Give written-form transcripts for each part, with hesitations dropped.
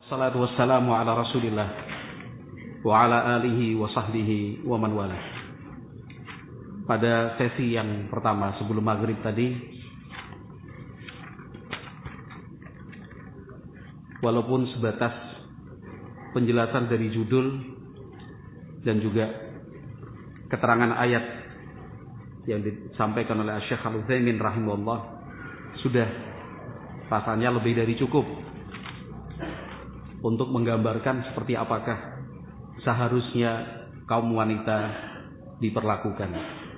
Salatu wassalamu ala Rasulillah wa ala alihi wa sahbihi wa man wala. Pada sesi yang pertama sebelum maghrib tadi, walaupun sebatas penjelasan dari judul dan juga keterangan ayat yang disampaikan oleh Syekh Al-Utsaimin rahimahullah, sudah rasanya lebih dari cukup untuk menggambarkan seperti apakah seharusnya kaum wanita diperlakukan.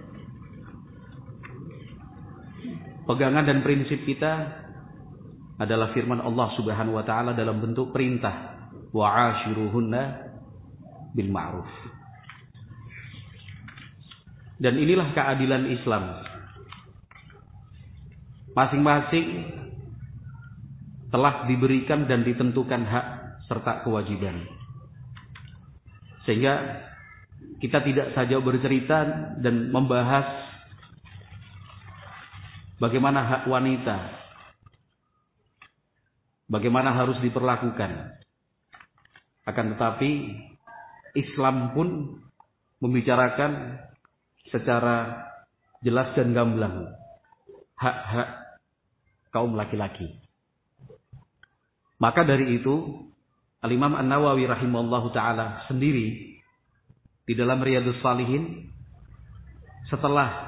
Pegangan dan prinsip kita adalah firman Allah Subhanahu wa taala dalam bentuk perintah, wa'ashiruhunna bil ma'ruf. Dan inilah keadilan Islam. Masing-masing telah diberikan dan ditentukan hak serta kewajiban. Sehingga kita tidak saja bercerita dan membahas bagaimana hak wanita, bagaimana harus diperlakukan. Akan tetapi Islam pun membicarakan secara jelas dan gamblang hak-hak kaum laki-laki. Maka dari itu Al-Imam An-Nawawi rahimahullahu ta'ala sendiri di dalam Riyadhus Shalihin, setelah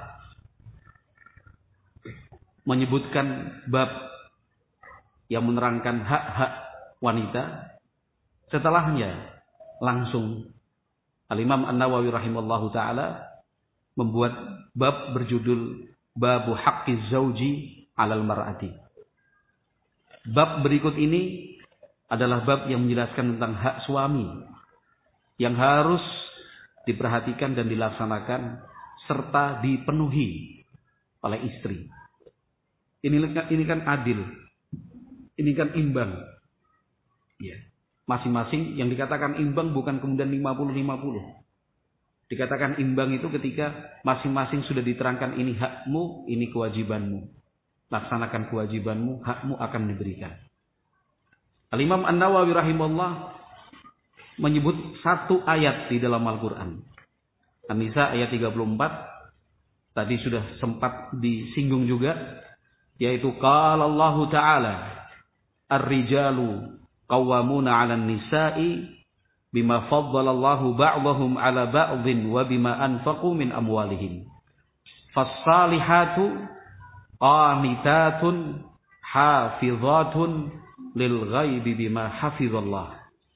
menyebutkan bab yang menerangkan hak-hak wanita, setelahnya langsung Al-Imam An-Nawawi rahimahullahu ta'ala membuat bab berjudul Babu Haqqiz Zawji 'alal Mar'ati. Bab berikut ini adalah bab yang menjelaskan tentang hak suami yang harus diperhatikan dan dilaksanakan serta dipenuhi oleh istri. Ini kan adil, ini kan imbang. Ya. Masing-masing yang dikatakan imbang bukan kemudian 50-50. Dikatakan imbang itu ketika masing-masing sudah diterangkan ini hakmu, ini kewajibanmu. Laksanakan kewajibanmu, hakmu akan diberikan. Al-Imam An-Nawawi rahimahullah menyebut satu ayat di dalam Al-Quran. An-Nisa ayat 34. Tadi sudah sempat disinggung juga. Yaitu qala Allah Ta'ala Ar-rijalu qawwamuna 'alan nisa'i bima faddalallahu ba'dahum 'ala ba'dhin wa bima anfaqu min amwalihim. Fas-salihatu qanitatun hafizatun lil ghaibi bima hafizallah.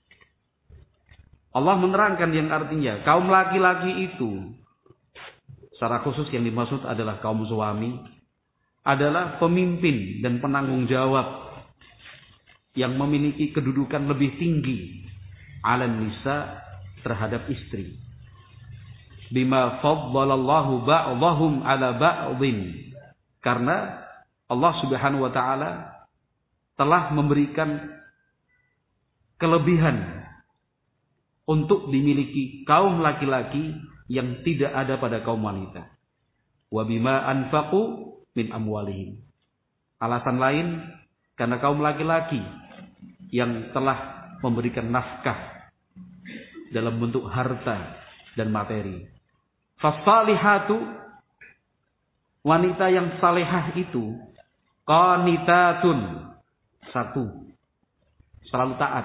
Allah menerangkan yang artinya kaum laki-laki itu, secara khusus yang dimaksud adalah kaum suami, adalah pemimpin dan penanggung jawab yang memiliki kedudukan lebih tinggi 'alan nisa terhadap istri. Bima faddalallahu ba'dahum 'ala ba'dhin. Karena Allah Subhanahu wa taala telah memberikan kelebihan untuk dimiliki kaum laki-laki yang tidak ada pada kaum wanita. Wa bima anfaqu min amwalihim. Alasan lain karena kaum laki-laki yang telah memberikan nafkah dalam bentuk harta dan materi. Fasalihatu, wanita yang salehah itu, qanitatun, satu, selalu taat,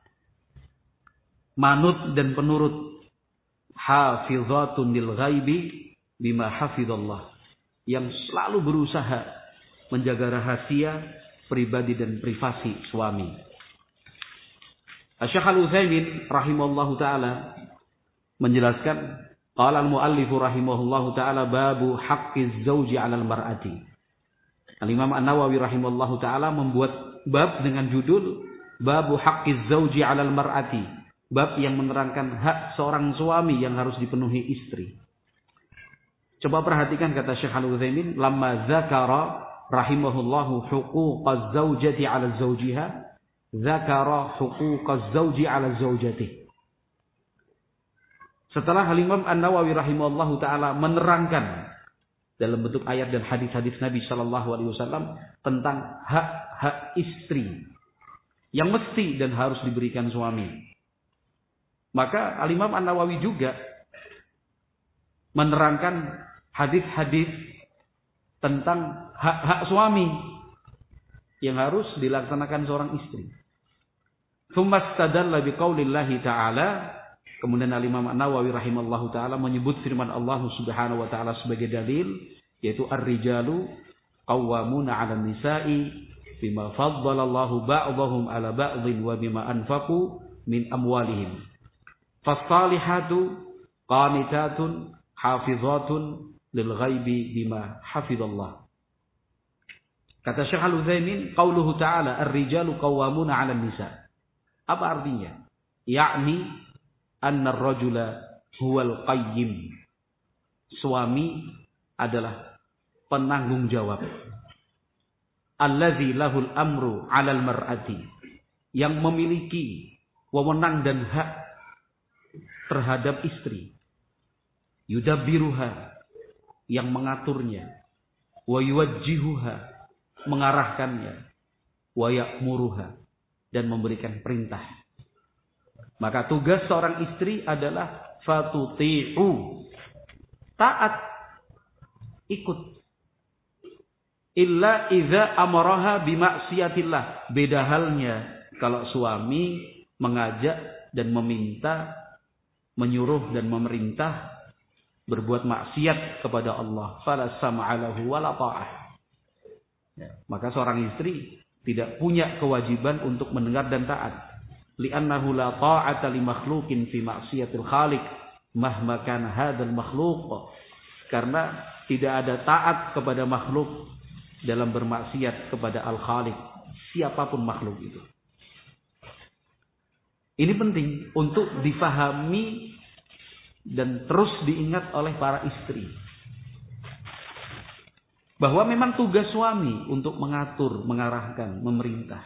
manut dan penurut, hafizatun lil ghaibi bima hafizallah, yang selalu berusaha menjaga rahasia pribadi dan privasi suami. Syekh Al-Utsaimin rahimahullahu taala menjelaskan, qala al-muallif rahimahullahu taala babu haqqiz zawji 'alal mar'ati. Al-Imam An-Nawawi rahimahullahu taala membuat bab dengan judul Babu Haqqiz Zawji 'alal Mar'ati, bab yang menerangkan hak seorang suami yang harus dipenuhi istri. Coba perhatikan kata Syekh Al-Utsaimin, lamma zakara rahimahullahu huquqaz zawjati 'ala zawjiha, zakara huquqaz zawji 'ala zawjatihi. Setelah Al-Imam An-Nawawi rahimahullahu taala menerangkan dalam bentuk ayat dan hadis-hadis Nabi sallallahu alaihi wasallam tentang hak-hak istri yang mesti dan harus diberikan suami. Maka Al-Imam An-Nawawi juga menerangkan hadis-hadis tentang hak-hak suami yang harus dilaksanakan seorang istri. Tsumma istadalla biqaulillahi ta'ala, kemudian Al-Imam An-Nawawi rahimallahu taala menyebut firman Allah Subhanahu wa taala sebagai dalil, yaitu ar-rijalu qawwamuna 'alan nisa'i bima faddalallahu ba'dahum 'ala ba'dhin wa bima anfaqu min amwalihim. Fas-salihatu qanitatun hafizatun lil ghaibi bima hafizallah. Kata Syekh Al-Utsaimin, qauluhu ta'ala ar-rijalu qawwamuna 'alan nisa'. Apa artinya? Yakni anna ar-rajula huwal qayyim. Suami adalah penanggung jawab. Allazi lahul amru 'alal mar'ati. Yang memiliki wewenang dan hak terhadap istri. Yudabbiruha, yang mengaturnya. Wa yuwajjihuha, mengarahkannya. Wa ya'muruha, dan memberikan perintah. Maka tugas seorang istri adalah fatuti'u, taat, ikut. Illa idza amaraha bimaksiatillah. Beda halnya kalau suami mengajak dan meminta, menyuruh dan memerintah berbuat maksiat kepada Allah. Fala sam'a lahu wala ta'ah. Maka seorang istri tidak punya kewajiban untuk mendengar dan taat. Li'annahu la ta'ata li makhluqin fi maksiatil khaliq mahma kana hadzal makhluq. Karena tidak ada taat kepada makhluk dalam bermaksiat kepada al-khaliq, siapapun makhluk itu. Ini penting untuk difahami dan terus diingat oleh para istri. Bahwa memang tugas suami untuk mengatur, mengarahkan, memerintah.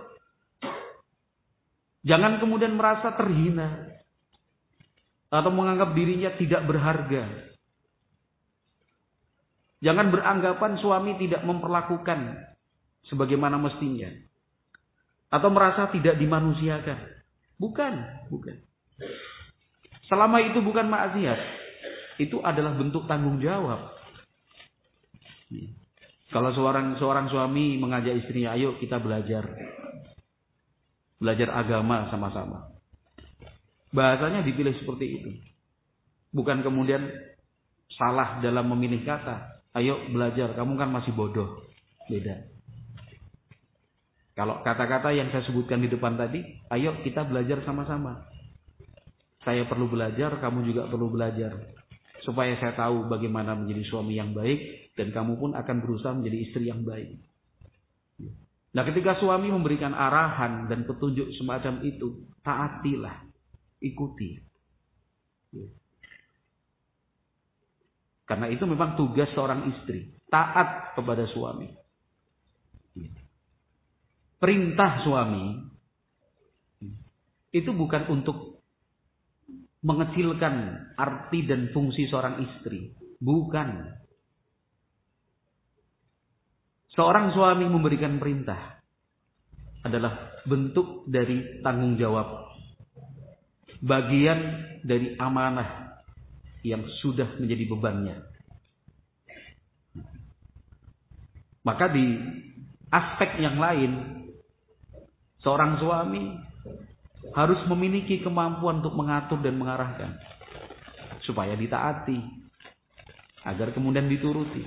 Jangan kemudian merasa terhina atau menganggap dirinya tidak berharga. Jangan beranggapan suami tidak memperlakukan sebagaimana mestinya. Atau merasa tidak dimanusiakan. Bukan. Selama itu bukan maksiat, itu adalah bentuk tanggung jawab. Kalau seorang suami mengajak istrinya, ayo kita belajar agama sama-sama. Bahasanya dipilih seperti itu. Bukan kemudian salah dalam memilih kata. Ayo belajar, kamu kan masih bodoh. Beda. Kalau kata-kata yang saya sebutkan di depan tadi, ayo kita belajar sama-sama. Saya perlu belajar, kamu juga perlu belajar. Supaya saya tahu bagaimana menjadi suami yang baik, dan kamu pun akan berusaha menjadi istri yang baik. Nah, ketika suami memberikan arahan dan petunjuk semacam itu, taatilah, ikuti. Karena itu memang tugas seorang istri, taat kepada suami. Perintah suami itu bukan untuk mengecilkan arti dan fungsi seorang istri. Bukan. Seorang suami memberikan perintah adalah bentuk dari tanggung jawab. Bagian dari amanah yang sudah menjadi bebannya. Maka di aspek yang lain, seorang suami harus memiliki kemampuan untuk mengatur dan mengarahkan. Supaya ditaati. Agar kemudian dituruti.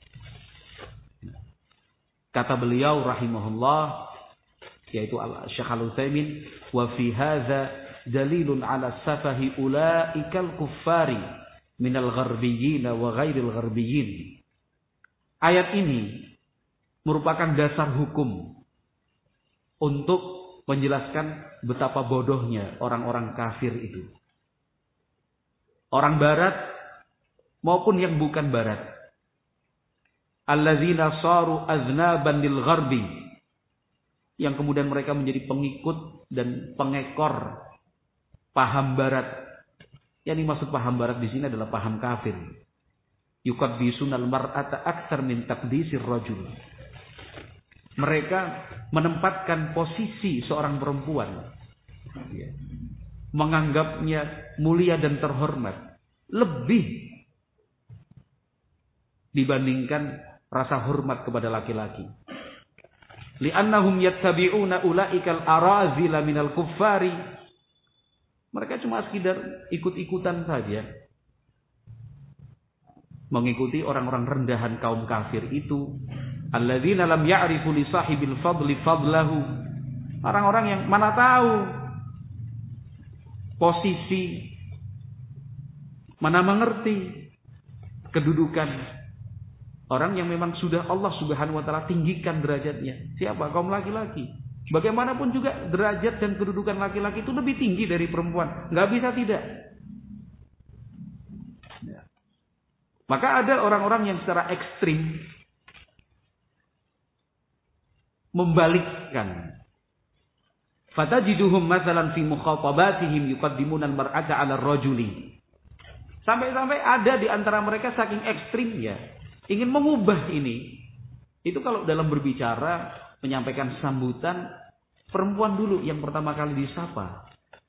Kata beliau rahimahullah, yaitu Syekh Al-Utsaimin, wa fi hadza dalilun ala safahi ulaikal kuffari minal gharbiyyin wa ghairil gharbiyyin. Ayat ini merupakan dasar hukum untuk menjelaskan betapa bodohnya orang-orang kafir itu. Orang barat maupun yang bukan barat. Alladzina saru aznaban lil gharbi, yang kemudian mereka menjadi pengikut dan pengekor paham barat. Yang dimaksud paham barat di sini adalah paham kafir. Yuqaddisunal mar'ata aktsar min taqdisir rajul. Mereka menempatkan posisi seorang perempuan, menganggapnya mulia dan terhormat lebih dibandingkan rasa hormat kepada laki-laki. Li'annahum yattabi'una ulaikal arazila minal kuffari. Mereka cuma sekedar ikut-ikutan saja, mengikuti orang-orang rendahan kaum kafir itu. Alladzina lam ya'rifu li sahibil fadli fadlahu. Orang-orang yang mana tahu posisi, mana mengerti kedudukan orang yang memang sudah Allah Subhanahu wa taala tinggikan derajatnya. Siapa? Kaum laki-laki. Bagaimanapun juga derajat dan kedudukan laki-laki itu lebih tinggi dari perempuan. Nggak bisa tidak. Maka ada orang-orang yang secara ekstrim membalikkan. Fatajiduhum mathalan fi mukhatabatihim yuqaddimuna al-mar'ata 'ala ar-rajuli. Sampai-sampai ada di antara mereka saking ekstrimnya ingin mengubah ini. Itu kalau dalam berbicara, menyampaikan sambutan, perempuan dulu yang pertama kali disapa.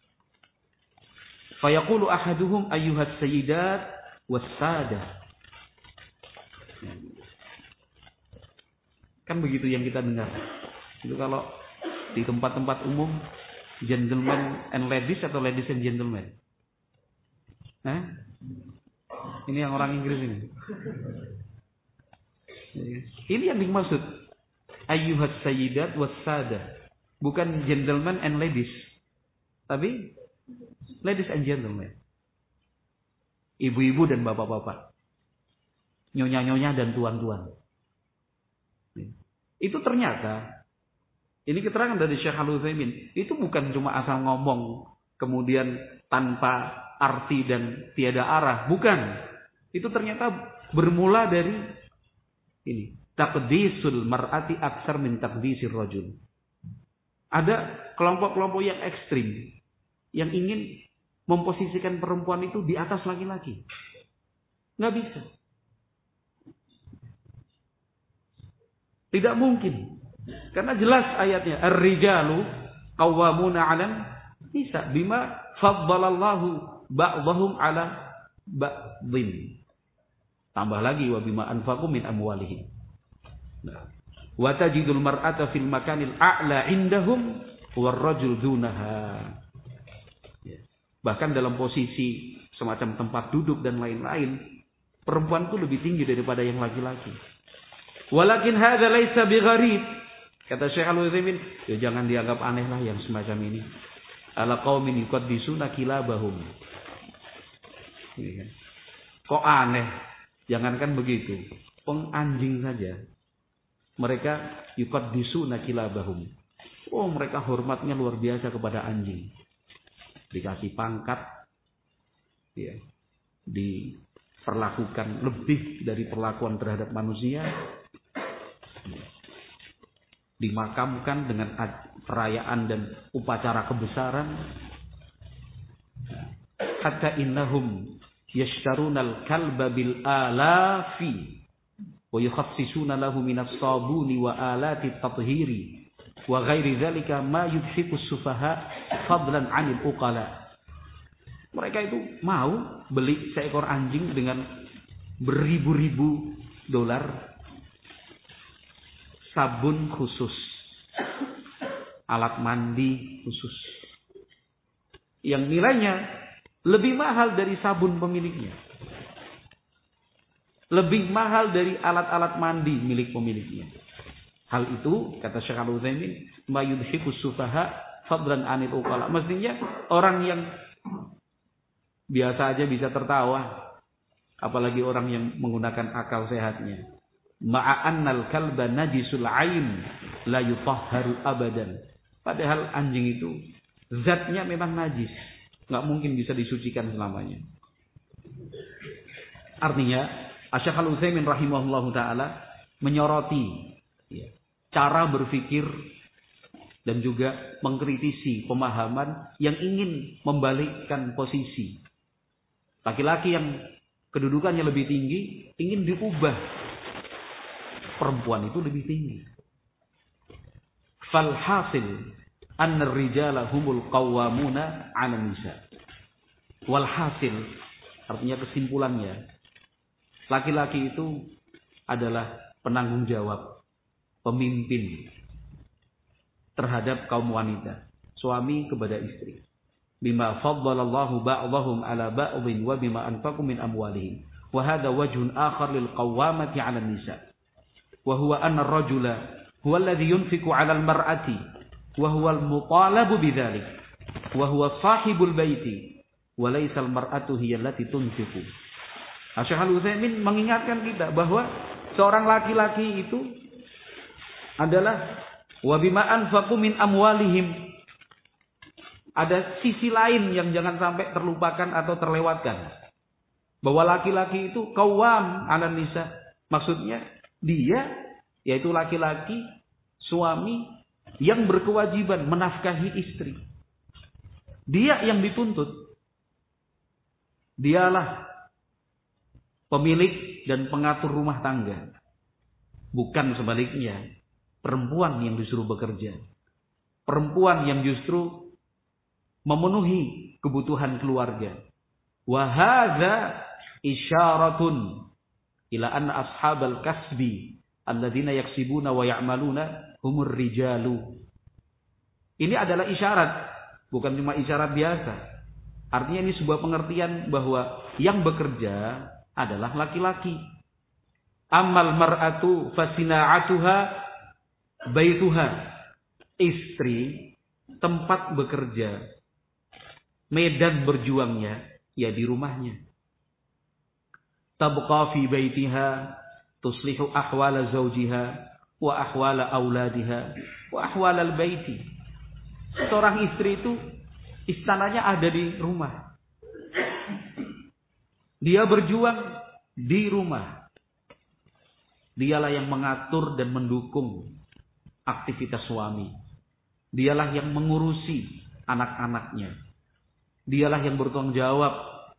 Fayaqulu ahaduhum ayyuhas sayyidat was-sadah. Kan begitu yang kita dengar. Itu kalau di tempat-tempat umum, gentlemen and ladies atau ladies and gentlemen. Ini yang orang Inggris ini. Ini yang dimaksud ayyuhas sayyidat was-sadah. Bukan gentlemen and ladies, tapi ladies and gentlemen. Ibu-ibu dan bapak-bapak. Nyonya-nyonya dan tuan-tuan. Itu ternyata, ini keterangan dari Syekh Al-Utsaimin, itu bukan cuma asal ngomong kemudian tanpa arti dan tiada arah, bukan. Itu ternyata bermula dari ini, taqdisul mar'ati aksar min taqdisir rajul. Ada kelompok-kelompok yang ekstrim yang ingin memposisikan perempuan itu di atas laki-laki. Nggak bisa. Tidak mungkin. Karena jelas ayatnya, ar-rijalu qawwamuna 'alan nisa bima faddalallahu ba'dahum 'ala ba'dhin. Tambah lagi wa bima anfaqu min amwalihim. Wa tajidul mar'ata fil makanil a'la 'indahum war rajul dunaha. Bahkan dalam posisi semacam tempat duduk dan lain-lain, perempuan itu lebih tinggi daripada yang laki-laki. Walakin hadza laisa bigharib. Kata Syekh Al-Utsaimin, ya jangan dianggap aneh lah yang semacam ini. Ala qaumin yuqaddisuna kilabahum. Kok aneh? Jangankan begitu. Penganjing saja. Mereka yuqaddisuna kilabahum. Oh, mereka hormatnya luar biasa kepada anjing. Dikasih pangkat. Ya. Diperlakukan lebih dari perlakuan terhadap manusia. Dimakamkan dengan perayaan dan upacara kebesaran. Hatta innahum yashtarunal kalba bil alafi wa yukhassisuna lahu minas sabuni wa alati tathhiri wa ghairi dzalika ma yudhiku sufaha fadlan 'anil uqala. Mereka itu mau beli seekor anjing dengan beribu-ribu dolar, sabun khusus, alat mandi khusus, yang nilainya lebih mahal dari sabun pemiliknya, lebih mahal dari alat-alat mandi milik pemiliknya. Hal itu, kata Syekh Al-Utsaimin, ma yudhiku sufaha fadlan 'anil uqala. Mestinya orang yang biasa aja bisa tertawa, apalagi orang yang menggunakan akal sehatnya. Ma'annal kalba najisul ain la yutahharu abadan. Padahal anjing itu zatnya memang najis, nggak mungkin bisa disucikan selamanya. Artinya, Syekh Al-Utsaimin rahimahullahu taala menyoroti cara berpikir dan juga mengkritisi pemahaman yang ingin membalikkan posisi. Laki-laki yang kedudukannya lebih tinggi ingin diubah perempuan itu lebih tinggi. Falhasil anna ar-rijala humul qawwamuna 'ala nisa. Walhasil artinya kesimpulannya, laki-laki itu adalah penanggung jawab, pemimpin terhadap kaum wanita, suami kepada istri. Bima faddalallahu ba'dahum 'ala ba'dhin wa bima anfaqu min amwalihim. Wa hadha wajhun akhar lil qawwamati 'ala nisa. Wa huwa anna ar-rajula huwa alladhi yunfiqu 'ala al-mar'ati wa huwa al-mutalabu bidzalik. Wa huwa sahibul baiti wa laysa al-mar'atu hiya allati tunfiqu. Syekh Al-Utsaimin mengingatkan kita bahwa seorang laki-laki itu adalah wa bima anfaqu min amwalihim. Ada sisi lain yang jangan sampai terlupakan atau terlewatkan. Bahwa laki-laki itu qawwam 'ala nisa. Maksudnya dia yaitu laki-laki, suami yang berkewajiban menafkahi istri. Dia yang dituntut. Dialah pemilik dan pengatur rumah tangga. Bukan sebaliknya. Perempuan yang disuruh bekerja. Perempuan yang justru memenuhi kebutuhan keluarga. Wa hadza isyaratun ila anna ashabal kasbi alladzina yaksibuna wa ya'maluna humur rijalu. Ini adalah isyarat, bukan cuma isyarat biasa. Artinya ini sebuah pengertian bahwa yang bekerja adalah laki-laki. Ammal mar'atu fasina'atuha baituha. Istri tempat bekerja, medan berjuangnya ya di rumahnya. Tabqa fi baitiha tuslihu ahwala zawjiha wa ahwala auladiha wa ahwalal baiti. Seorang istri itu istananya ada di rumah. Dia berjuang di rumah. Dialah yang mengatur dan mendukung aktivitas suami. Dialah yang mengurusi anak-anaknya. Dialah yang bertanggung jawab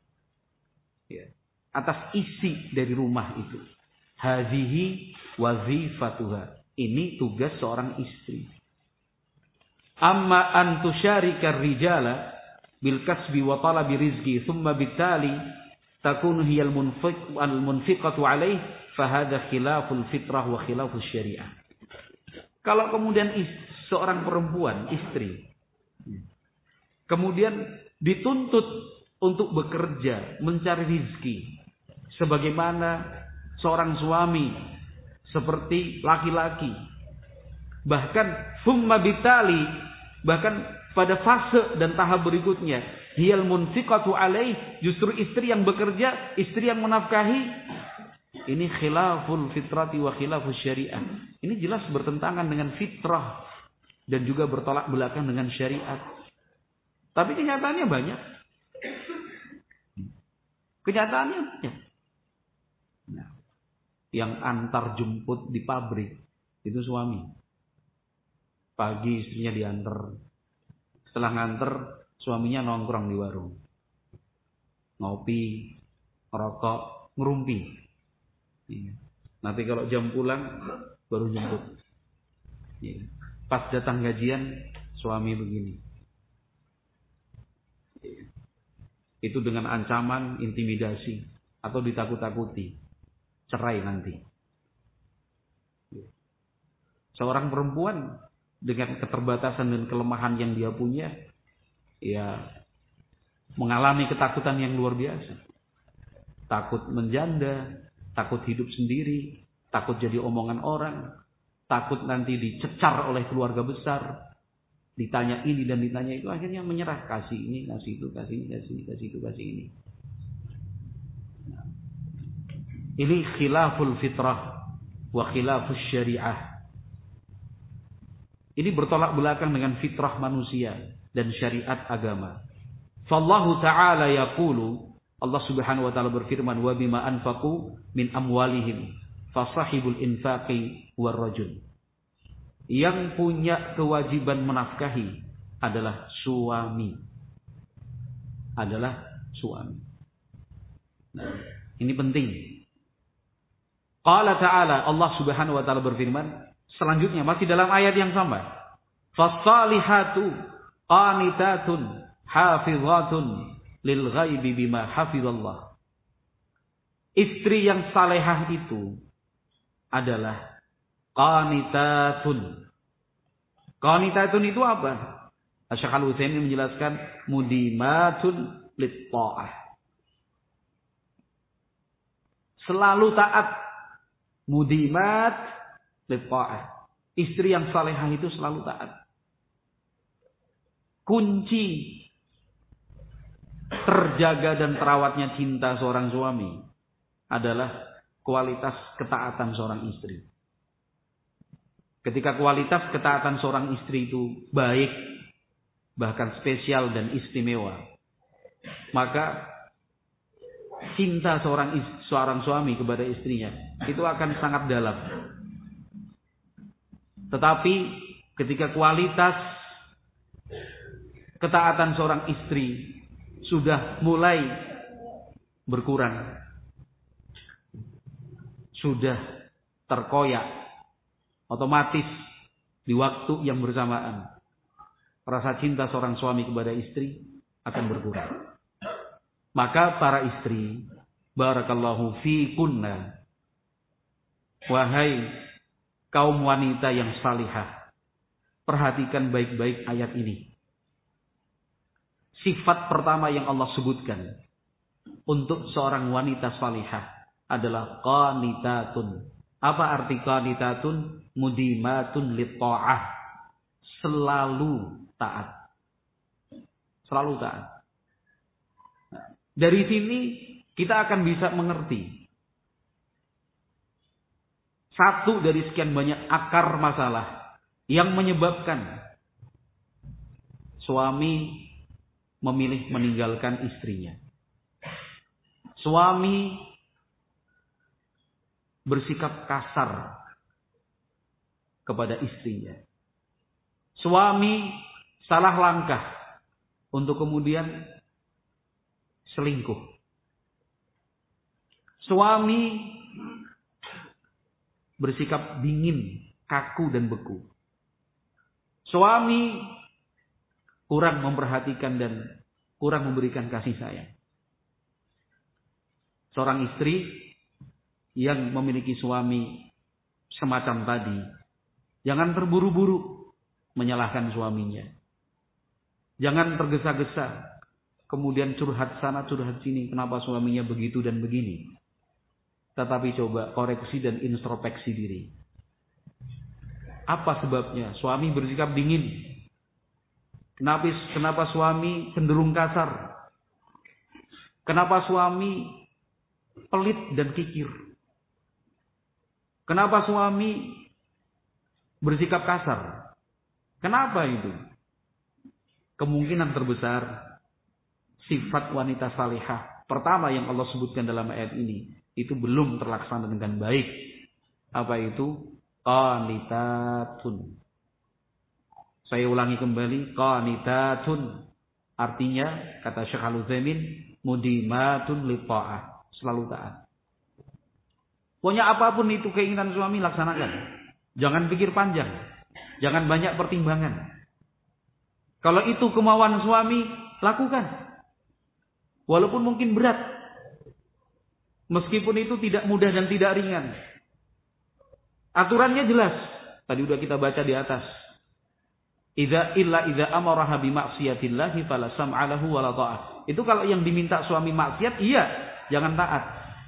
atas isi dari rumah itu. Hadhihi wazifatuha. Ini tugas seorang istri. Amma an tusyarika rijala bil kasbi wa talabi rizqi thumma bitali takunu hiya al munfiqatu alaih fa hadha khilaful fitrah wa khilafus syariah. Kalau kemudian seorang perempuan, istri, kemudian dituntut untuk bekerja, mencari rizki sebagaimana seorang suami seperti laki-laki. Bahkan thumma bitali, bahkan pada fase dan tahap berikutnya, hiyal munfiqatu alaih, justru istri yang bekerja, istri yang menafkahi. Ini khilaful fitrati wa khilafus syariah. Ini jelas bertentangan dengan fitrah dan juga bertolak belakang dengan syariat. Tapi kenyataannya banyak. Kenyataannya banyak. Nah, yang antar jemput di pabrik itu suami. Pagi istrinya diantar. Setelah nganter, suaminya nongkrong di warung. Ngopi, rokok, ngerumpi. Nanti kalau jam pulang, baru jemput. Pas datang gajian, suami begini. Itu dengan ancaman, intimidasi, atau ditakut-takuti. Cerai nanti. Seorang perempuan dengan keterbatasan dan kelemahan yang dia punya, ya mengalami ketakutan yang luar biasa. Takut menjanda, takut hidup sendiri, takut jadi omongan orang, takut nanti dicecar oleh keluarga besar, ditanya ini dan ditanya itu, akhirnya menyerah, kasih ini, kasih itu, kasih ini, kasih ini, kasih itu, kasih ini. Ini khilaful fitrah wa khilafus syariah. Ini bertolak belakang dengan fitrah manusia dan syariat agama. Fallahu ta'ala yaqulu, Allah Subhanahu wa taala berfirman, wa bima anfaqu min amwalihim fasahibul infaqi war rajul. Yang punya kewajiban menafkahi adalah suami. Adalah suami. Nah, ini penting. Qala ta'ala, Allah Subhanahu wa taala berfirman selanjutnya masih dalam ayat yang sama. Fassalihatu qanitatun hafizatun lil ghaibi bima hafizallah. Istri yang salehah itu adalah qanitatun. Qanitatun itu apa? Syekh Al-Utsaimin menjelaskan mudimatun lit ta'ah. Selalu taat. Mudimat lit ta'ah. Istri yang salehah itu selalu taat. Kunci terjaga dan terawatnya cinta seorang suami adalah kualitas ketaatan seorang istri. Ketika kualitas ketaatan seorang istri itu baik, bahkan spesial dan istimewa, maka cinta seorang suami kepada istrinya itu akan sangat dalam. Tetapi ketika kualitas ketaatan seorang istri sudah mulai berkurang, sudah terkoyak, otomatis di waktu yang bersamaan rasa cinta seorang suami kepada istri akan berkurang. Maka para istri, barakallahu fikunna, wahai kaum wanita yang salihah, perhatikan baik-baik ayat ini. Sifat pertama yang Allah sebutkan untuk seorang wanita salihah adalah qanitatun. Apa arti qanitatun? Mudimatun lit ta'ah. Selalu taat. Selalu taat. Dari sini kita akan bisa mengerti satu dari sekian banyak akar masalah yang menyebabkan suami memilih meninggalkan istrinya. Suami bersikap kasar kepada istrinya. Suami salah langkah untuk kemudian selingkuh. Suami bersikap dingin, kaku dan beku. Suami kurang memperhatikan dan kurang memberikan kasih sayang. Seorang istri yang memiliki suami semacam tadi, jangan terburu-buru menyalahkan suaminya. Jangan tergesa-gesa, kemudian curhat sana curhat sini, kenapa suaminya begitu dan begini. Tetapi coba koreksi dan introspeksi diri. Apa sebabnya suami bersikap dingin? Kenapa suami cenderung kasar? Kenapa suami pelit dan kikir? Kenapa suami bersikap kasar? Kenapa itu? Kemungkinan terbesar sifat wanita salihah pertama yang Allah sebutkan dalam ayat ini itu belum terlaksana dengan baik. Apa itu? Qanitatun. Saya ulangi kembali, qanitatun. Artinya, kata Syekh Al-Utsaimin, mudimatun li ta'ah. Selalu taat. Pokoknya apapun itu keinginan suami, laksanakan. Jangan pikir panjang. Jangan banyak pertimbangan. Kalau itu kemauan suami, lakukan. Walaupun mungkin berat. Meskipun itu tidak mudah dan tidak ringan. Aturannya jelas. Tadi udah kita baca di atas. Idza amaraha bi maksiatillahi fala sam'alahu wala ta'ah. Itu kalau yang diminta suami maksiat, iya, jangan taat.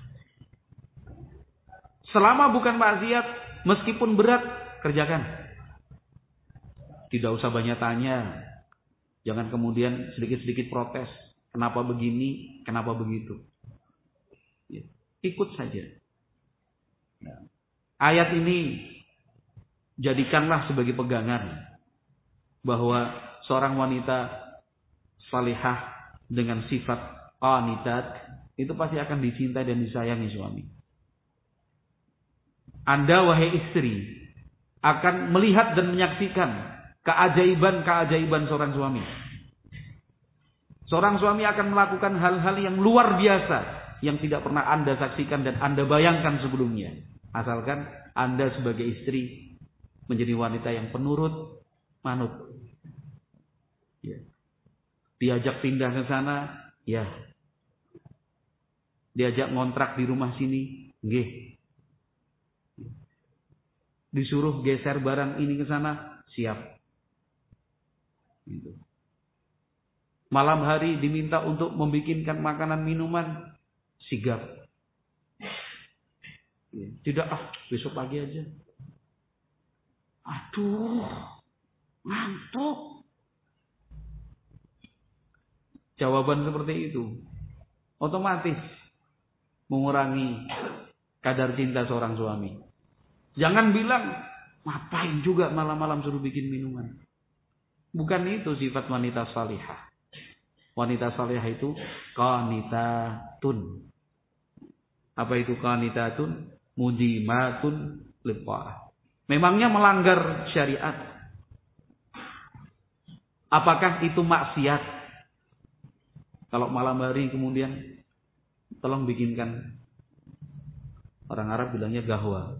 Selama bukan maksiat, meskipun berat, kerjakan. Tidak usah banyak tanya. Jangan kemudian sedikit-sedikit protes. Kenapa begini, kenapa begitu. Ya, ikut saja. Nah, ayat ini jadikanlah sebagai pegangan bahwa seorang wanita salihah dengan sifat qanitat itu pasti akan dicintai dan disayangi suami. Anda wahai istri akan melihat dan menyaksikan keajaiban-keajaiban seorang suami. Seorang suami akan melakukan hal-hal yang luar biasa yang tidak pernah Anda saksikan dan Anda bayangkan sebelumnya. Asalkan Anda sebagai istri menjadi wanita yang penurut, manut. Ya. Diajak pindah ke sana, ya. Diajak ngontrak di rumah sini, nggih. Disuruh geser barang ini ke sana, siap. Gitu. Malam hari diminta untuk membikinkan makanan minuman, sigap. Tidak, besok pagi aja. Aduh, ngantuk. Jawaban seperti itu otomatis mengurangi kadar cinta seorang suami. Jangan bilang, ngapain juga malam-malam suruh bikin minuman. Bukan itu sifat wanita salihah. Wanita salihah itu qanitatun. Apa itu qanitatun? Mudimatun liqa'ah. Memangnya melanggar syariat. Apakah itu maksiat? Kalau malam hari kemudian tolong bikinkan, orang Arab bilangnya gahwa.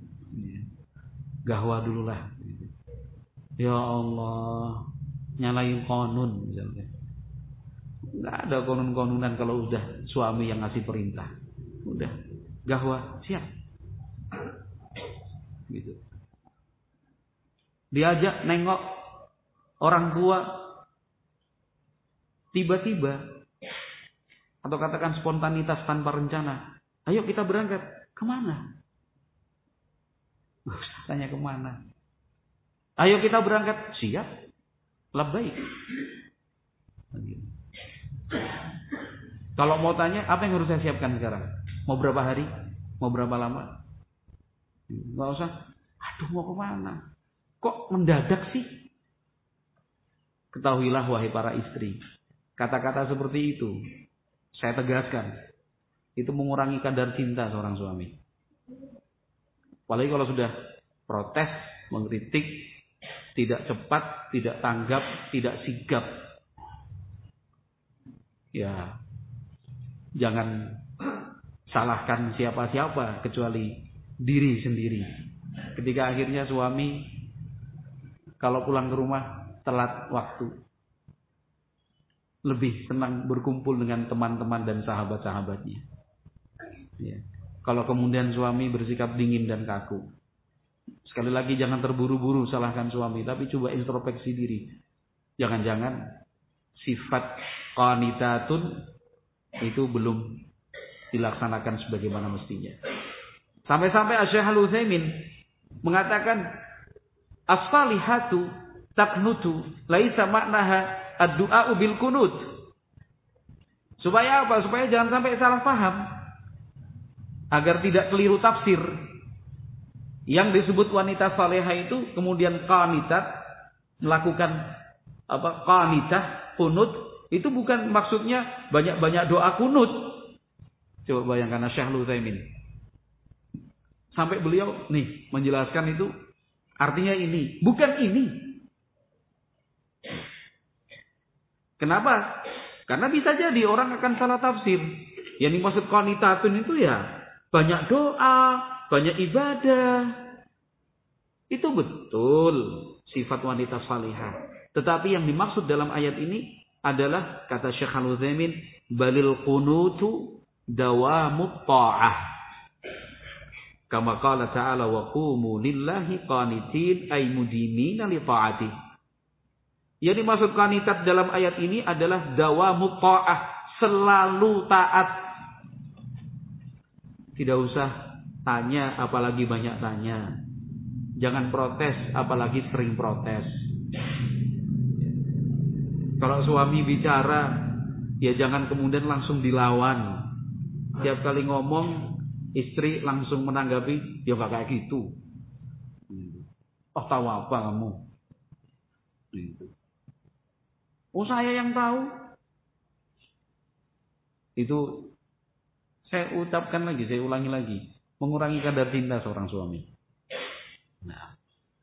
Gahwa dululah. Ya Allah, nyalain konun misalnya. Nggak ada konun-konunan kalau udah suami yang ngasih perintah. Udah, gahwa, siap. Gitu. Diajak nengok orang tua, tiba-tiba, atau katakan spontanitas tanpa rencana. Ayo kita berangkat. Kemana? Tanya kemana? Ayo kita berangkat. Siap. Labbaik. Kalau mau tanya, apa yang harus saya siapkan sekarang? Mau berapa hari? Mau berapa lama? Nggak usah. Aduh, mau kemana? Kok mendadak sih? Ketahuilah wahai para istri, kata-kata seperti itu, saya tegaskan, itu mengurangi kadar cinta seorang suami. Apalagi kalau sudah protes, mengkritik, tidak cepat, tidak tanggap, tidak sigap. Ya, jangan salahkan siapa-siapa kecuali diri sendiri. Ketika akhirnya suami kalau pulang ke rumah telat waktu, lebih senang berkumpul dengan teman-teman dan sahabat-sahabatnya. Ya. Kalau kemudian suami bersikap dingin dan kaku, sekali lagi jangan terburu-buru salahkan suami, tapi coba introspeksi diri. Jangan-jangan sifat qanitatun itu belum dilaksanakan sebagaimana mestinya. Sampai-sampai Syekh Al-Utsaimin mengatakan as-salihatu taqnutu laisa maknaha ad-du'a bil qunut. Supaya apa? Supaya jangan sampai salah paham. Agar tidak keliru tafsir. Yang disebut wanita salehah itu kemudian qanitat, melakukan qanitah, kunut, itu bukan maksudnya banyak-banyak doa kunut. Coba bayangkan Syekh Al-Utsaimin. Sampai beliau nih menjelaskan itu artinya ini, bukan ini. Kenapa? Karena bisa jadi orang akan salah tafsir. Yang dimaksud qanitatun itu ya banyak doa, banyak ibadah. Itu betul sifat wanita salihah. Tetapi yang dimaksud dalam ayat ini adalah kata Syekh Al-Utsaimin, balil qunutu dawamut ta'ah. Kama qala ta'ala wa qumu lillahi qanitin ay mudinina li ta'ati. Yang dimaksud qanitat dalam ayat ini adalah dawamut ta'ah, selalu taat. Tidak usah tanya apalagi banyak tanya. Jangan protes apalagi sering protes. Kalau suami bicara, ya jangan kemudian langsung dilawan. Tiap kali ngomong, istri langsung menanggapi, ya gak kayak gitu. Oh, tahu apa kamu? Oh, saya yang tahu. Itu saya ucapkan lagi, saya ulangi lagi. Mengurangi kadar cinta seorang suami. Nah.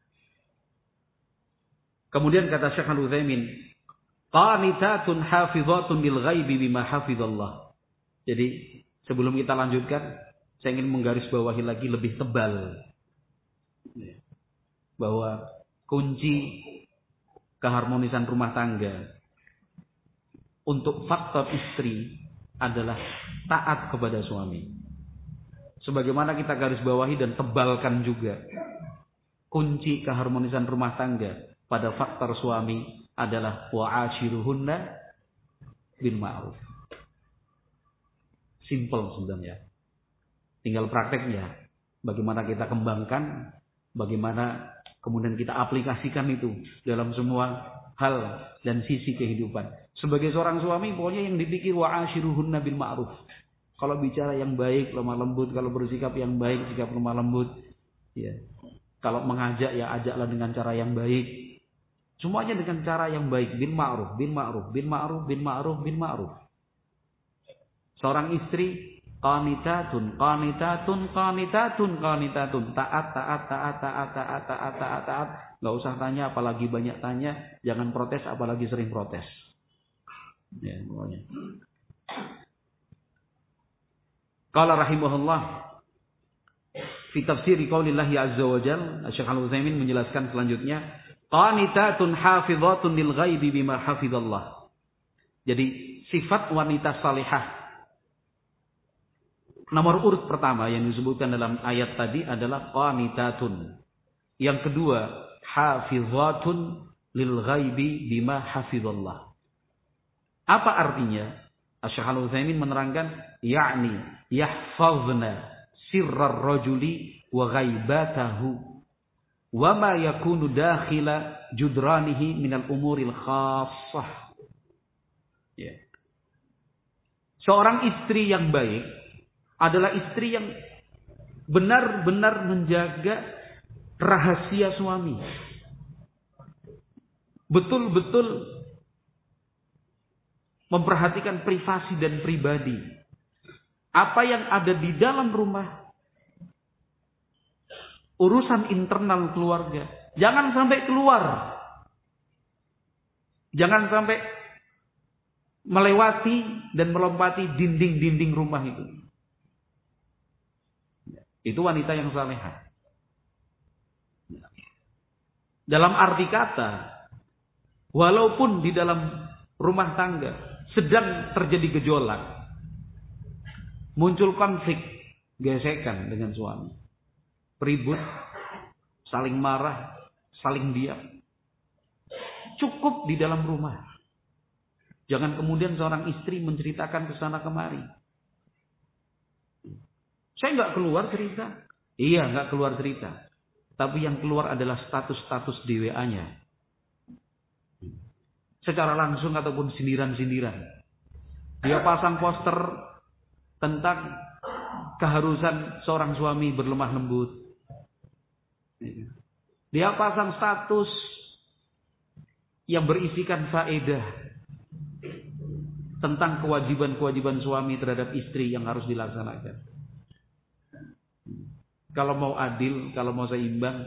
Kemudian kata Syekh Al-Utsaimin, qanitatun hafizatun bil ghaibi bima hafizallah. Jadi sebelum kita lanjutkan, saya ingin menggarisbawahi lagi lebih tebal bahwa kunci keharmonisan rumah tangga untuk faktor istri adalah taat kepada suami. Sebagaimana kita garis bawahi dan tebalkan juga, kunci keharmonisan rumah tangga pada faktor suami adalah wa'ashiruhunna bil ma'ruf. Simple sebenarnya. Tinggal prakteknya. Bagaimana kita kembangkan, bagaimana kemudian kita aplikasikan itu dalam semua hal dan sisi kehidupan. Sebagai seorang suami, pokoknya yang dipikir wa'ashiruhunna bil ma'ruf. Kalau bicara yang baik, lemah lembut. Kalau bersikap yang baik, sikap lemah lembut. Ya. Kalau mengajak, ya ajaklah dengan cara yang baik. Semuanya dengan cara yang baik. Bil ma'ruf, bil ma'ruf, bil ma'ruf, bil ma'ruf, bil ma'ruf. Seorang istri qanitatun, qanitatun, qanitatun, qanitatun. Taat, taat, taat, taat, taat, taat, taat, taat. Enggak usah tanya, apalagi banyak tanya. Jangan protes, apalagi sering protes. Ya, pokoknya. Qala rahimahullah fi tafsir qaulillahi azza wa jalla, Syekh Al-Utsaimin menjelaskan selanjutnya, qanitatun hafizatun lil ghaibi bima hafizallah. Jadi sifat wanita salihah nomor urut pertama yang disebutkan dalam ayat tadi adalah qanitatun. Yang kedua, hafizatun lil ghaibi bima hafizallah. Apa artinya? Syekh Al-Utsaimin menerangkan, yakni yahfazna sirrar rajuli wa ghaibatahu wa ma yakunu dakhila judranihi minal umuril khassah. Ya. Seorang istri yang baik adalah istri yang benar-benar menjaga rahasia suami. Betul-betul memperhatikan privasi dan pribadi. Apa yang ada di dalam rumah, urusan internal keluarga, jangan sampai keluar. Jangan sampai melewati dan melompati dinding-dinding rumah itu. Itu wanita yang salehah. Dalam arti kata, walaupun di dalam rumah tangga sedang terjadi gejolak, muncul konflik, gesekan dengan suami, ribut, saling marah, saling diam, cukup di dalam rumah. Jangan kemudian seorang istri menceritakan ke sana kemari. Saya nggak keluar cerita. Iya, nggak keluar cerita. Tapi yang keluar adalah status-status di WA-nya. Secara langsung ataupun sindiran-sindiran. Dia pasang poster tentang keharusan seorang suami berlemah lembut. Dia pasang status yang berisikan faedah tentang kewajiban-kewajiban suami terhadap istri yang harus dilaksanakan. Kalau mau adil, kalau mau seimbang,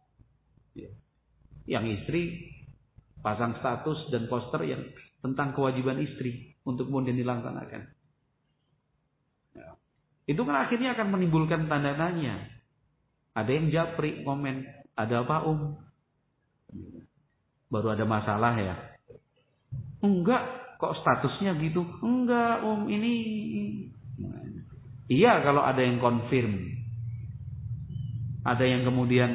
yang istri pasang status dan poster yang tentang kewajiban istri untuk kemudian dilaksanakan. Itu kan akhirnya akan menimbulkan tanda tanya. Ada yang japri komen, ada apa Baru ada masalah ya? Enggak, kok statusnya gitu? Enggak ini. Iya kalau ada yang konfirm. Ada yang kemudian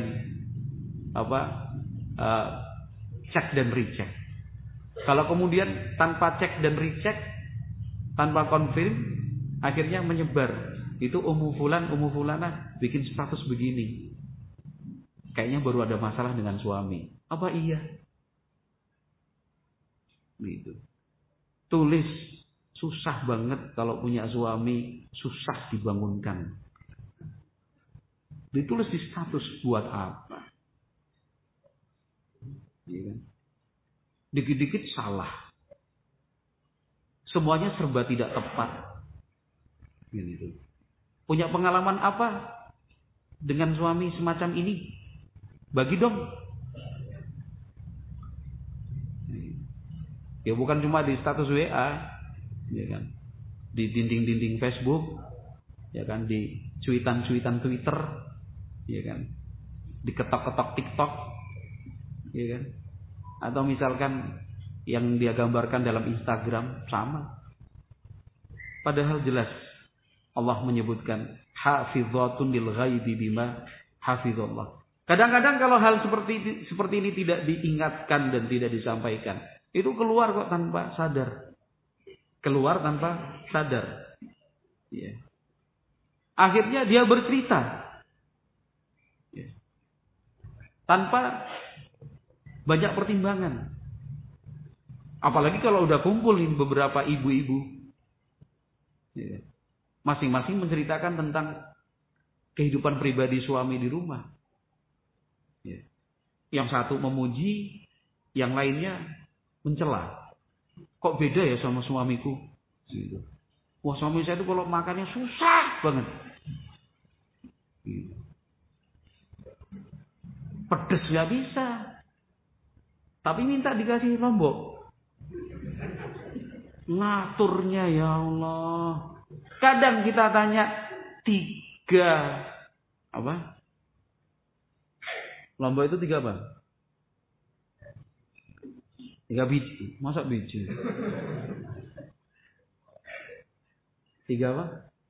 cek dan recheck. Kalau kemudian tanpa cek dan recheck, tanpa konfirm, akhirnya menyebar. Itu Fulana bikin status begini. Kayaknya baru ada masalah dengan suami. Apa iya? Gitu. Tulis, susah banget kalau punya suami, susah dibangunkan. Ditulis di status buat apa? Ya kan? Dikit-dikit salah. Semuanya serba tidak tepat. Gitu. Punya pengalaman apa dengan suami semacam ini? Bagi dong. Ya bukan cuma di status WA, ya kan? Di dinding-dinding Facebook, ya kan? Di cuitan-cuitan Twitter, ya kan? Di ketok-ketok TikTok, ya kan? Atau misalkan yang dia gambarkan dalam Instagram sama. Padahal jelas Allah menyebutkan hafizatun lil ghaibi bima hafizallah. Kadang-kadang kalau hal seperti ini tidak diingatkan dan tidak disampaikan, itu keluar kok tanpa sadar. Keluar tanpa sadar. Ya. Akhirnya dia bercerita. Ya. Tanpa banyak pertimbangan. Apalagi kalau udah kumpul beberapa ibu-ibu. Ya. Masing-masing menceritakan tentang kehidupan pribadi suami di rumah. Ya. Yang satu memuji, yang lainnya mencela. Kok beda ya sama suamiku? Gitu. Wah, suami saya itu kalau makannya susah banget. Gitu. Pedes nggak bisa, tapi minta dikasih lombok. Ngaturnya ya Allah. Kadang kita tanya 3 apa? Lombok itu 3 apa? 3 biji. Masa biji? 3 apa?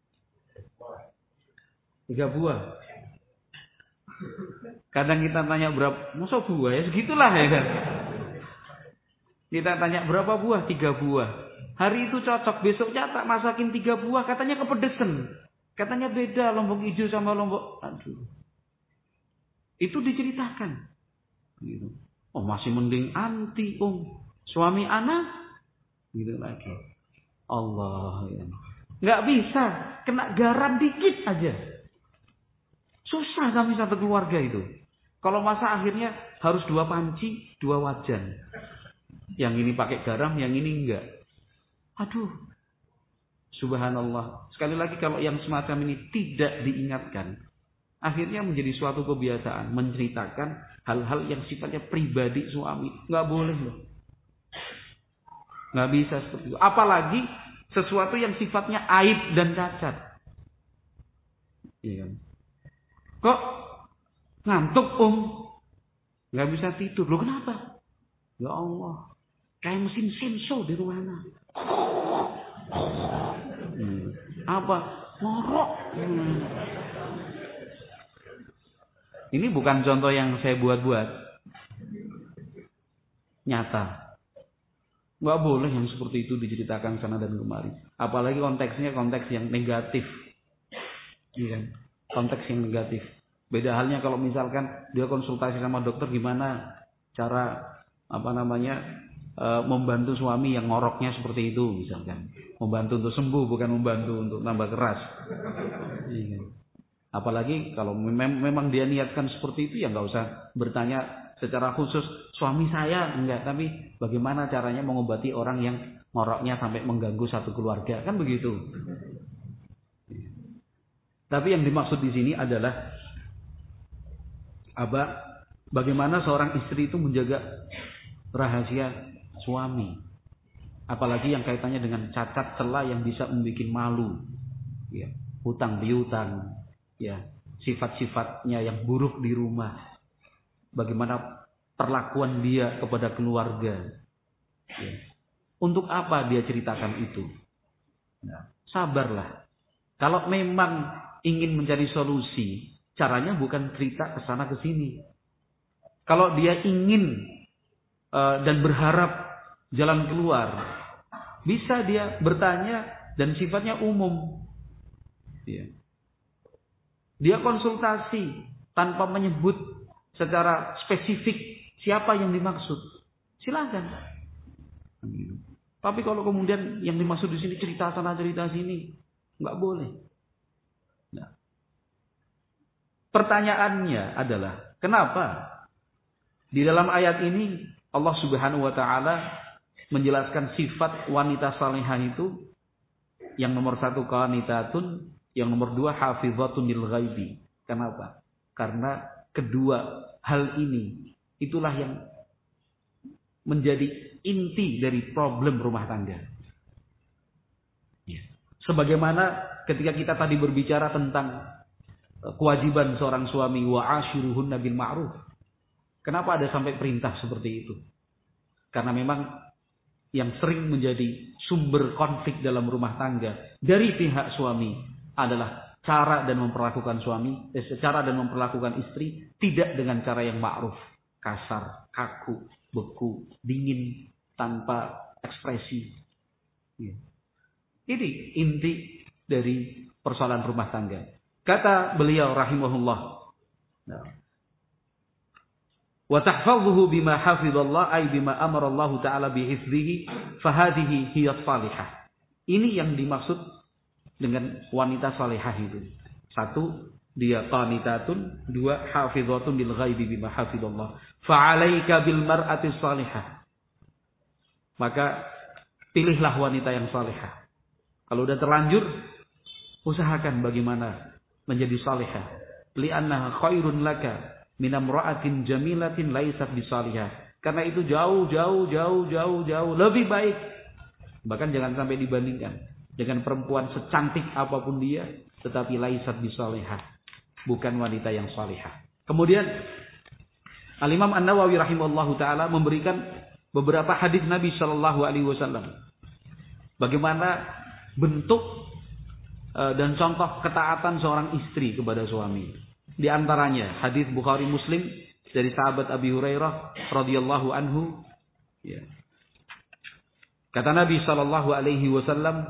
3 buah. Kadang kita tanya berapa? Masa buah ya? Segitulah ya kan? Kita tanya berapa buah? 3 buah. Hari itu cocok, besoknya tak masakin 3 buah, katanya kepedesan. Katanya beda lombok hijau sama lombok. Aduh. Itu diceritakan. Gitu. Oh, masih mending anti, suami anak. Gitu lagi. Allah ya. Nggak bisa, kena garam dikit aja. Susah kami satu keluarga itu. Kalau masa akhirnya harus 2 panci, 2 wajan. Yang ini pakai garam, yang ini enggak. Aduh. Subhanallah. Sekali lagi kalau yang semacam ini tidak diingatkan, akhirnya menjadi suatu kebiasaan menceritakan hal-hal yang sifatnya pribadi suami. Nggak boleh loh. Nggak bisa seperti itu. Apalagi sesuatu yang sifatnya aib dan cacat. Iya. Kok ngantuk nggak bisa tidur. Loh kenapa? Ya Allah. Kayak mesin senso di rumah. Apa? Ngorok. Ini bukan contoh yang saya buat-buat. Nyata. Nggak boleh yang seperti itu diceritakan sana dan kemari. Apalagi konteksnya konteks yang negatif. Iya. Konteks yang negatif. Beda halnya kalau misalkan dia konsultasi sama dokter gimana cara membantu suami yang ngoroknya seperti itu misalkan. Membantu untuk sembuh bukan membantu untuk nambah keras. Iya. Apalagi kalau memang dia niatkan seperti itu ya nggak usah bertanya secara khusus suami saya enggak, tapi bagaimana caranya mengobati orang yang ngoroknya sampai mengganggu satu keluarga, kan begitu. Tapi yang dimaksud di sini adalah bagaimana seorang istri itu menjaga rahasia suami, apalagi yang kaitannya dengan cacat celah yang bisa membuat malu, ya, hutang piutang, ya, sifat-sifatnya yang buruk di rumah, bagaimana perlakuan dia kepada keluarga, ya. Untuk apa dia ceritakan itu? Nah, sabarlah. Kalau memang ingin mencari solusi, caranya bukan cerita ke sana ke sini. Kalau dia ingin dan berharap jalan keluar, bisa dia bertanya dan sifatnya umum. Ya. Dia konsultasi tanpa menyebut secara spesifik siapa yang dimaksud. Silakan. Tapi kalau kemudian yang dimaksud di sini cerita sana cerita sini, nggak boleh. Nah. Pertanyaannya adalah kenapa di dalam ayat ini Allah Subhanahu wa taala menjelaskan sifat wanita salihah itu yang nomor 1 qanitatun, yang nomor 2 hafizatun lil ghaibi. Kenapa? Karena kedua hal ini itulah yang menjadi inti dari problem rumah tangga. Ya. Sebagaimana ketika kita tadi berbicara tentang kewajiban seorang suami wa ashiruhunna bil ma'ruf. Kenapa ada sampai perintah seperti itu? Karena memang yang sering menjadi sumber konflik dalam rumah tangga dari pihak suami adalah cara dan memperlakukan cara dan memperlakukan istri tidak dengan cara yang ma'ruf, kasar, kaku, beku, dingin, tanpa ekspresi. Ini inti dari persoalan rumah tangga. Kata beliau rahimahullah, wa tahfazuhu bima hafizallah ay bima amara Allah taala bi hifdzihi fa hadhihi hiya salihah. Ini yang dimaksud dengan wanita salihah itu. Satu, dia qanitatun, dua, hafizatun lil ghaibi bima hafizallah. Fa 'alaika bil mar'ati salihah. Maka pilihlah wanita yang salihah. Kalau udah terlanjur, usahakan bagaimana menjadi salihah. Li'annaha khairun laka min imra'atin jamilatin laysat bisalihah. Karena itu jauh lebih baik. Bahkan jangan sampai dibandingkan dengan perempuan secantik apapun dia, tetapi laysat bisalihah, bukan wanita yang salihah. Kemudian Al-Imam An-Nawawi rahimahullahu taala memberikan beberapa hadis Nabi sallallahu alaihi wasallam. Bagaimana bentuk dan contoh ketaatan seorang istri kepada suami. Di antaranya hadis Bukhari Muslim dari sahabat Abi Hurairah radhiyallahu anhu, ya. Kata Nabi sallallahu alaihi wasallam,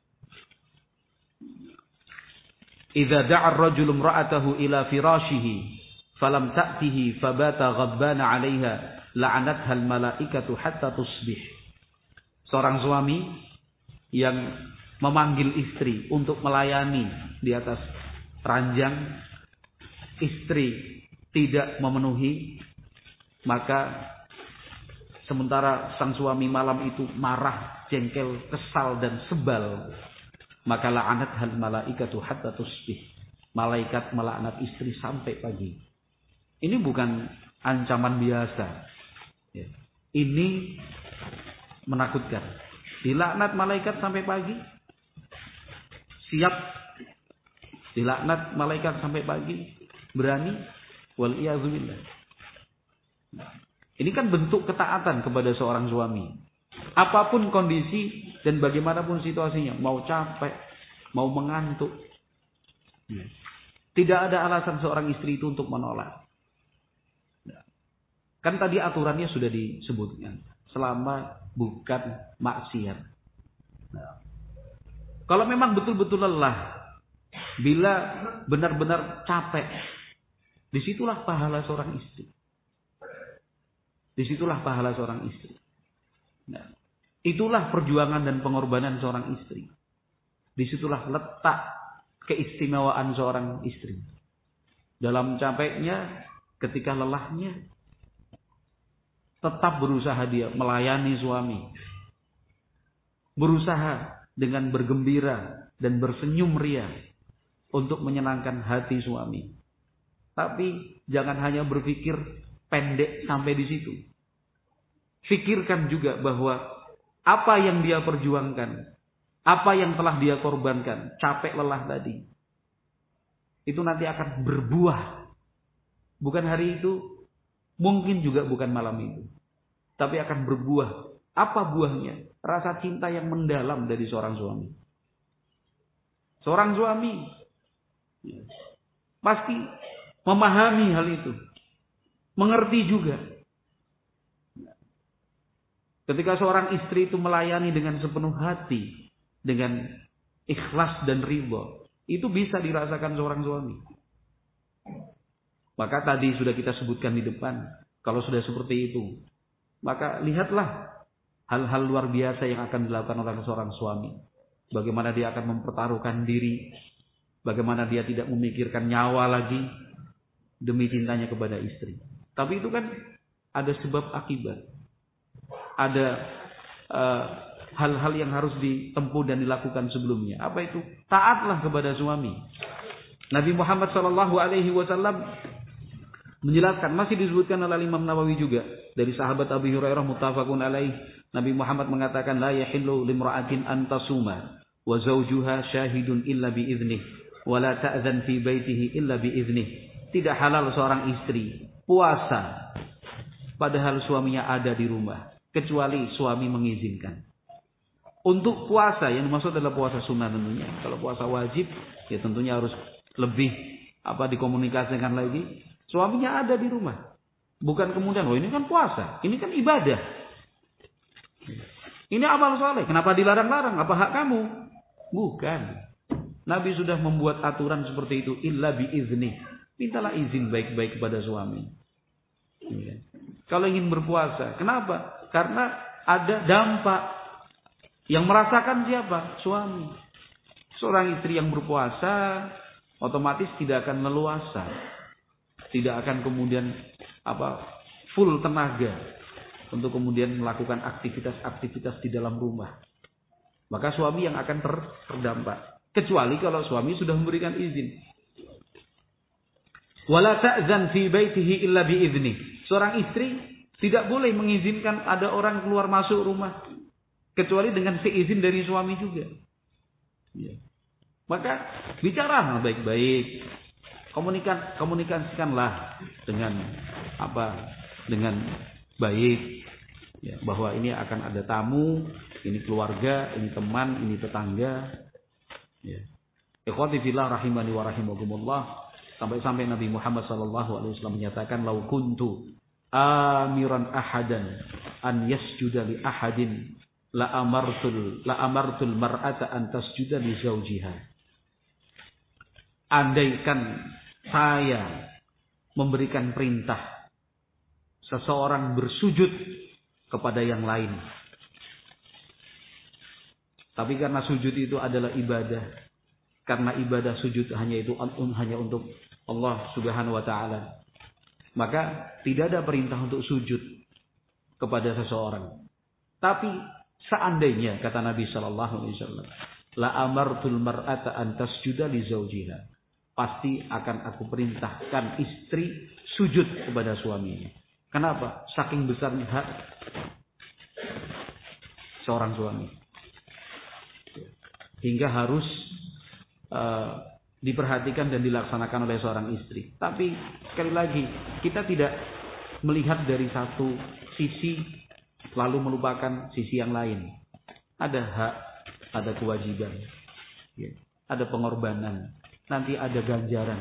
"Idza da'a ar-rajulu imra'atahu ila firashihi falam ta'tihi fabata ghadbana 'alayha la'anatha al-mala'ikatu hatta tusbih." Seorang suami yang memanggil istri untuk melayani di atas ranjang, istri tidak memenuhi, maka sementara sang suami malam itu marah, jengkel, kesal dan sebal, maka la'anat hal malaikatu hatta tusbih. Malaikat melaknat istri sampai pagi. Ini bukan ancaman biasa. Ini menakutkan. Dilaknat malaikat sampai pagi. Siap dilaknat malaikat sampai pagi. Berani. Wal iyadzubillah. Ini kan bentuk ketaatan kepada seorang suami. Apapun kondisi dan bagaimanapun situasinya. Mau capek, mau mengantuk. Tidak ada alasan seorang istri itu untuk menolak. Kan tadi aturannya sudah disebutkan. Selama bukan maksiat. Kalau memang betul-betul lelah. Bila benar-benar capek. Disitulah pahala seorang istri. Disitulah pahala seorang istri. Nah, itulah perjuangan dan pengorbanan seorang istri. Disitulah letak keistimewaan seorang istri. Dalam capeknya, ketika lelahnya, tetap berusaha dia melayani suami. Berusaha dengan bergembira dan bersenyum ria untuk menyenangkan hati suami. Tapi jangan hanya berpikir pendek sampai di situ. Fikirkan juga bahwa apa yang dia perjuangkan, apa yang telah dia korbankan, capek lelah tadi, itu nanti akan berbuah. Bukan hari itu, mungkin juga bukan malam itu. Tapi akan berbuah. Apa buahnya? Rasa cinta yang mendalam dari seorang suami. Seorang suami pasti memahami hal itu. Mengerti juga. Ketika seorang istri itu melayani dengan sepenuh hati, dengan ikhlas dan ridha, itu bisa dirasakan seorang suami. Maka tadi sudah kita sebutkan di depan, kalau sudah seperti itu, maka lihatlah hal-hal luar biasa yang akan dilakukan oleh seorang suami. Bagaimana dia akan mempertaruhkan diri, bagaimana dia tidak memikirkan nyawa lagi demi cintanya kepada istri. Tapi itu kan ada sebab akibat. Ada hal-hal yang harus ditempuh dan dilakukan sebelumnya. Apa itu? Taatlah kepada suami. Nabi Muhammad SAW menjelaskan, masih disebutkan oleh Imam Nawawi juga dari sahabat Abi Hurairah muttafaqun alaih. Nabi Muhammad mengatakan, la yahillu limra'atin an tasuma wa zawjuha syahidun illa bi idnih wa la ta'zan fi baitihi illa bi idnih. Tidak halal seorang istri puasa padahal suaminya ada di rumah. kecuali suami mengizinkan. Untuk puasa, yang dimaksud adalah puasa sunnah tentunya. Kalau puasa wajib, ya tentunya harus lebih dikomunikasikan lagi. Suaminya ada di rumah. Bukan kemudian, ini kan puasa, ini kan ibadah. Ini amal soleh, kenapa dilarang-larang? Apa hak kamu? Bukan. Nabi sudah membuat aturan seperti itu. Illa biizni. Mintalah izin baik-baik kepada suami. Ya. Kalau ingin berpuasa, kenapa? Karena ada dampak. Yang merasakan siapa? Suami. Seorang istri yang berpuasa otomatis tidak akan leluasa. Tidak akan kemudian full tenaga untuk kemudian melakukan aktivitas-aktivitas di dalam rumah. Maka suami yang akan terdampak. Kecuali kalau suami sudah memberikan izin. Wala ta'zan fi baitihi illa biizni. Seorang istri tidak boleh mengizinkan ada orang keluar masuk rumah kecuali dengan seizin dari suami juga. Ya. Maka bicaralah baik-baik. Komunikasikanlah dengan dengan baik. Ya, bahwa ini akan ada tamu, ini keluarga, ini teman, ini tetangga. Ya. Ikhwati fillah rahimani wa rahimakumullah. Sampai-sampai Nabi Muhammad SAW menyatakan, "Lau kuntu amiran ahadan an yasjuda li ahadin la amartul mar'ata an tasjuda li zawjiha." Andaikan saya memberikan perintah seseorang bersujud kepada yang lain, tapi karena sujud itu adalah ibadah, karena ibadah sujud hanya untuk Allah Subhanahu wa taala, maka tidak ada perintah untuk sujud kepada seseorang. Tapi seandainya, kata Nabi sallallahu alaihi wasallam, la amartul mar'ata an tasjuda li zawjiha, pasti akan aku perintahkan istri sujud kepada suaminya. Kenapa? Saking besarnya hak seorang suami, hingga harus diperhatikan dan dilaksanakan oleh seorang istri. Tapi sekali lagi, kita tidak melihat dari satu sisi lalu melupakan sisi yang lain. Ada hak, ada kewajiban, ada pengorbanan, nanti ada ganjaran.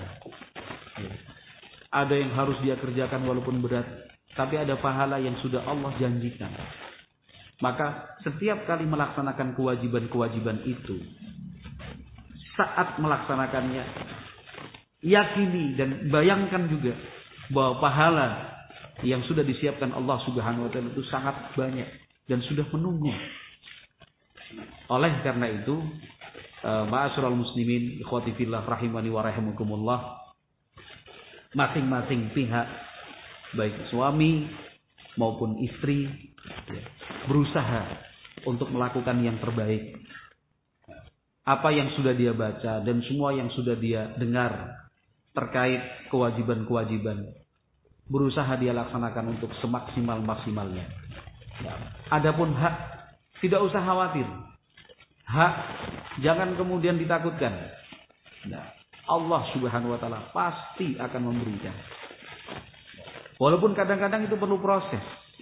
Ada yang harus dia kerjakan walaupun berat, tapi ada pahala yang sudah Allah janjikan. Maka setiap kali melaksanakan kewajiban-kewajiban itu, saat melaksanakannya, yakini dan bayangkan juga bahwa pahala yang sudah disiapkan Allah Subhanahu wa taala itu sangat banyak dan sudah menunggu. Oleh karena itu, ma'asyiral muslimin, ikhwati fillah rahimani wa rahimakumullah, masing-masing pihak, baik suami maupun istri, berusaha untuk melakukan yang terbaik. Apa yang sudah dia baca dan semua yang sudah dia dengar terkait kewajiban-kewajiban, berusaha dia laksanakan untuk semaksimal-maksimalnya. Adapun hak, tidak usah khawatir. Hak jangan kemudian ditakutkan. Allah Subhanahu wa taala pasti akan memberikan. Walaupun kadang-kadang itu perlu proses.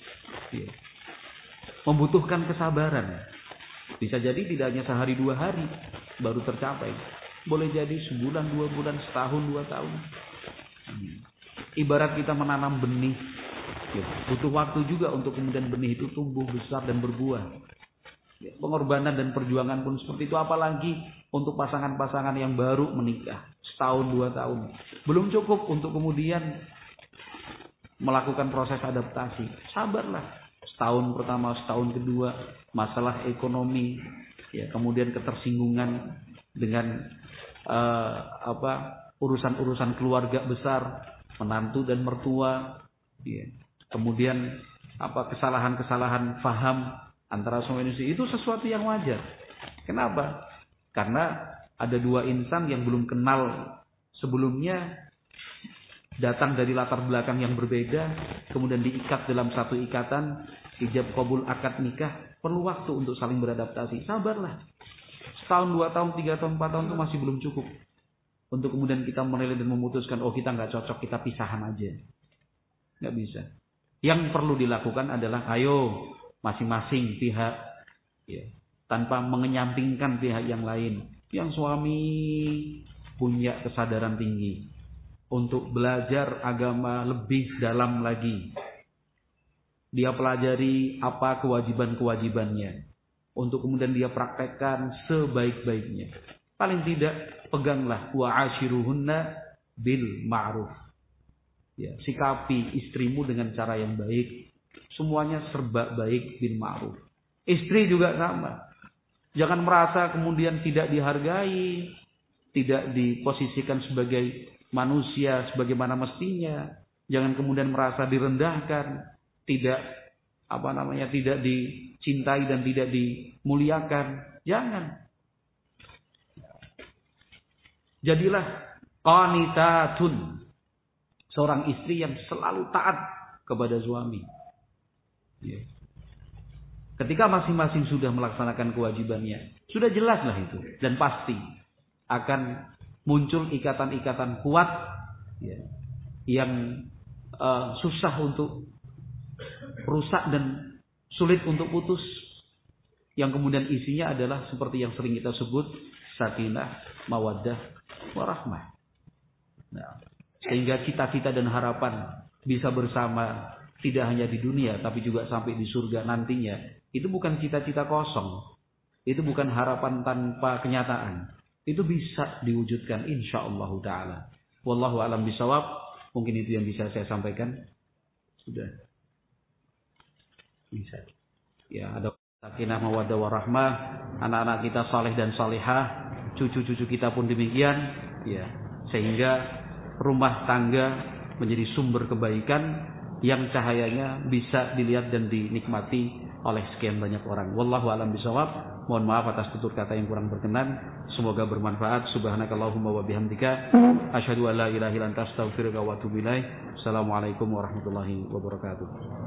Membutuhkan kesabaran. Bisa jadi tidak hanya sehari 2 hari baru tercapai. Boleh jadi sebulan, 2 bulan, setahun, 2 tahun. Ibarat kita menanam benih, butuh waktu juga untuk kemudian benih itu tumbuh besar dan berbuah. Pengorbanan dan perjuangan pun seperti itu, apalagi untuk pasangan-pasangan yang baru menikah, setahun 2 tahun. Belum cukup untuk kemudian melakukan proses adaptasi. Sabarlah. Setahun pertama, setahun kedua, masalah ekonomi, kemudian ketersinggungan dengan urusan-urusan keluarga besar, menantu dan mertua, kemudian kesalahan-kesalahan faham antara suami istri, itu sesuatu yang wajar. Kenapa? Karena ada 2 insan yang belum kenal sebelumnya, datang dari latar belakang yang berbeda, kemudian diikat dalam satu ikatan, ijab qabul akad nikah, perlu waktu untuk saling beradaptasi. Sabarlah. Setahun, 2 tahun, 3 tahun, 4 tahun itu masih belum cukup untuk kemudian kita menilai dan memutuskan, kita nggak cocok, kita pisahan aja. Nggak bisa. Yang perlu dilakukan adalah, ayo masing-masing pihak, ya, tanpa mengenyampingkan pihak yang lain. Yang suami punya kesadaran tinggi untuk belajar agama lebih dalam lagi. Dia pelajari apa kewajiban-kewajibannya, untuk kemudian dia praktekkan sebaik-baiknya. Paling tidak peganglah wa ashiruhunna bil ma'ruf. Ya, sikapi istrimu dengan cara yang baik. Semuanya serba baik bil ma'ruf. Istri juga sama. Jangan merasa kemudian tidak dihargai, tidak diposisikan sebagai manusia sebagaimana mestinya. Jangan kemudian merasa direndahkan, tidak tidak dicintai dan tidak dimuliakan. Jangan. Jadilah qanitatun, seorang istri yang selalu taat kepada suami. Ya. Ketika masing-masing sudah melaksanakan kewajibannya, sudah jelaslah itu dan pasti akan muncul ikatan-ikatan kuat, ya, yang susah untuk rusak dan sulit untuk putus, yang kemudian isinya adalah seperti yang sering kita sebut sakinah, mawaddah, warahmah. Nah, sehingga cita-cita dan harapan bisa bersama tidak hanya di dunia tapi juga sampai di surga nantinya. Itu bukan cita-cita kosong. Itu bukan harapan tanpa kenyataan. Itu bisa diwujudkan insyaallah taala. Wallahu a'lam bishawab. Mungkin itu yang bisa saya sampaikan. Sudah. Bisa. Ya, ada sakinah mawaddah warahmah, anak-anak kita saleh dan salihah, cucu-cucu kita pun demikian, ya. Sehingga rumah tangga menjadi sumber kebaikan yang cahayanya bisa dilihat dan dinikmati oleh sekian banyak orang. Wallahu a'lam bishawab. Mohon maaf atas tutur kata yang kurang berkenan. Semoga bermanfaat. Subhanakallahumma wa bihamdika asyhadu an la ilaha illa anta astaghfiruka wa atubu ilaik. Assalamualaikum warahmatullahi wabarakatuh.